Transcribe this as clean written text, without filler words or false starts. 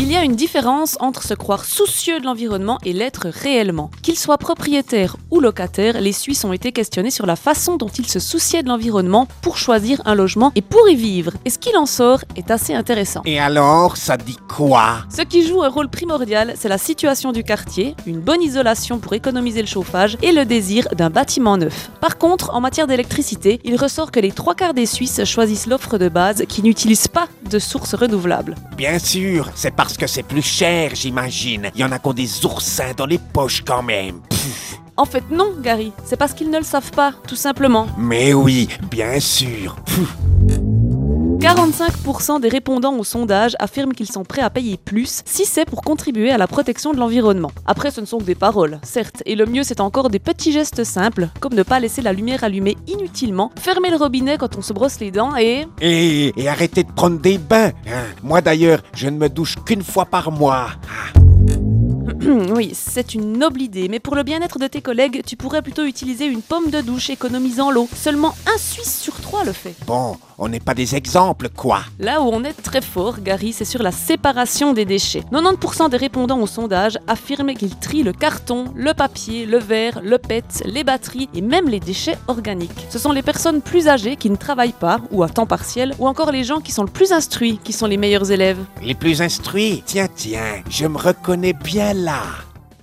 Il y a une différence entre se croire soucieux de l'environnement et l'être réellement. Qu'ils soient propriétaires ou locataires, les Suisses ont été questionnés sur la façon dont ils se souciaient de l'environnement pour choisir un logement et pour y vivre. Et ce qu'il en sort est assez intéressant. Et alors, ça dit quoi? Ce qui joue un rôle primordial, c'est la situation du quartier, une bonne isolation pour économiser le chauffage et le désir d'un bâtiment neuf. Par contre, en matière d'électricité, il ressort que les 3/4 des Suisses choisissent l'offre de base qui n'utilise pas de sources renouvelables. Bien sûr, c'est parce que c'est plus cher, j'imagine. Il y en a qui ont des oursins dans les poches quand même. Pfff. En fait non, Gary, c'est parce qu'ils ne le savent pas, tout simplement. Mais oui, bien sûr. Pfff. 45% des répondants au sondage affirment qu'ils sont prêts à payer plus si c'est pour contribuer à la protection de l'environnement. Après, ce ne sont que des paroles, certes, et le mieux c'est encore des petits gestes simples, comme ne pas laisser la lumière allumée inutilement, fermer le robinet quand on se brosse les dents Et arrêtez de prendre des bains. Hein. Moi d'ailleurs, je ne me douche qu'une fois par mois. Oui, c'est une noble idée, mais pour le bien-être de tes collègues, tu pourrais plutôt utiliser une pomme de douche économisant l'eau. Seulement un Suisse sur 3 le fait. Bon, on n'est pas des exemples, quoi. Là où on est très fort, Gary, c'est sur la séparation des déchets. 90% des répondants au sondage affirment qu'ils trient le carton, le papier, le verre, le PET, les batteries et même les déchets organiques. Ce sont les personnes plus âgées qui ne travaillent pas ou à temps partiel, ou encore les gens qui sont le plus instruits qui sont les meilleurs élèves. Les plus instruits. Tiens, je me reconnais bien là.